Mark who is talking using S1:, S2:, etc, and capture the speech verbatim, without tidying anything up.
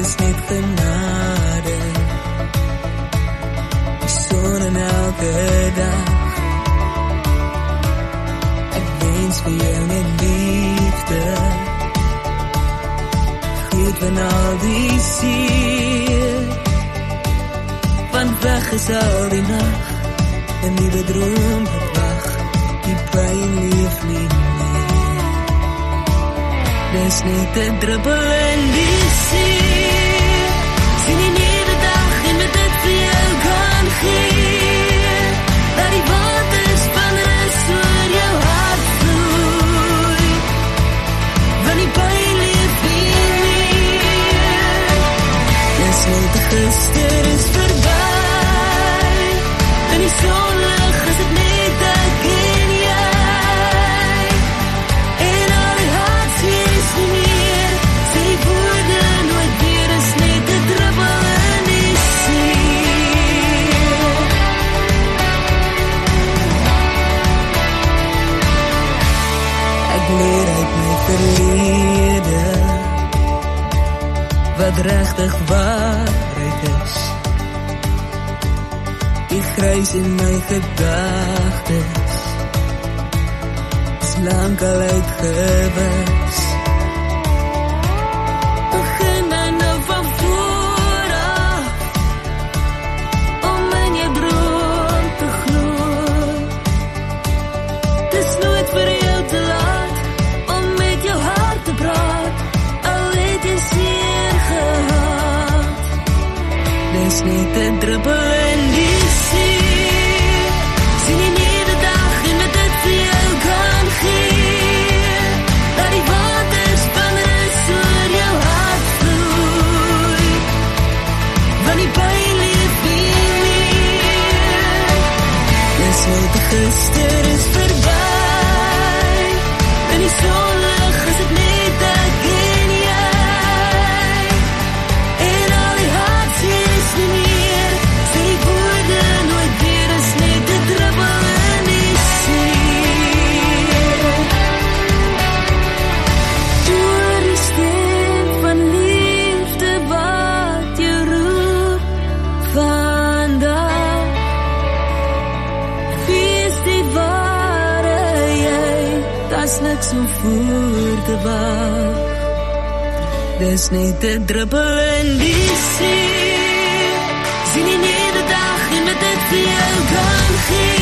S1: is net genade. Die son in elke dag. Ek wens vir jou net liefde. Geet van al die seer. Want weg is al die nacht. En die bedroom het wag. Die pijn leef nie meer. Dis net 'n druppel in die see. Sien die nuwe dag en met dit vir jou kan gee. Dat die waters van rus oor jou hart vloei. Want die pijn leef nie meer. Dis net gister is verby. En die sonlig is het net ek en jy. En al die hartseer is nie meer. Sê die woorde nooit weer, is net 'n druppel in die see. Ek leer uit my verlede, wat regtig waarheid is. Die grys in my gedagtes is lang al uitgewis. Begin dan nou van voor af, om in jou droom te glo. Dis nooit vir jou te laat, om met jou hart te praat, al het jy seer gehad. Dis net 'n druppel in die sien die nuwe dag en met dit vir jou kan gee. Dat die waters van rus oor jou hart vloei. Want die pijn leef nie meer. Dis net gister is verby. En die sonlig is het net ek en jy. En al die hartseer is nie meer. Sê die woorde nooit weer, is net 'n druppel in die see. Hoor die stem van liefde wat jou roep vandag. Wees die ware jy, daar's niks om voor te wag. Dis net 'n druppel in die see. Sien die nuwe dag en met dit vir jou kan gee.